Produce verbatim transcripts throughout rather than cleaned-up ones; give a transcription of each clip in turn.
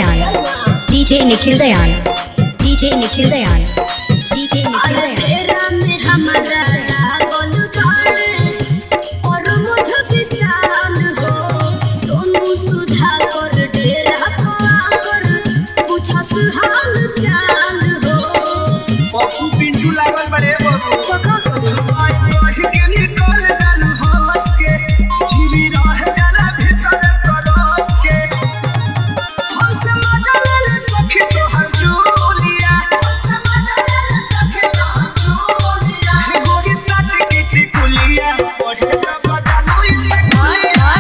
Dayal, DJ Nikhil Dayal, DJ Nikhil Dayal, DJ Nikhil Dayal. तेरा में हमारा गोल गाड़े और मुझ विशाल हो सोनू सुधा कर डेरा पाकर पूछा सुहाल चाल हो बाबू पिंटू लागल बड़े बाबू पका आई वही के निकल जालू हंस के जीवी रह जाला भीतर परस के हम से मजा ले सखी तो हर डोलिया समझ ले सखी तो हर डोलिया गोरी साथ की टिकुलिया पढ़े ना बदलू इस कुलिया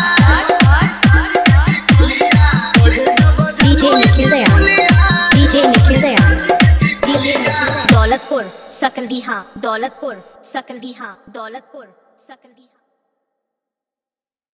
पढ़े ना DJ Nikhil Dayal, DJ Nikhil Dayal, DJ Daulatpur Sakaldiha, Daulatpur Sakaldiha, Daulatpur Sakaldiha.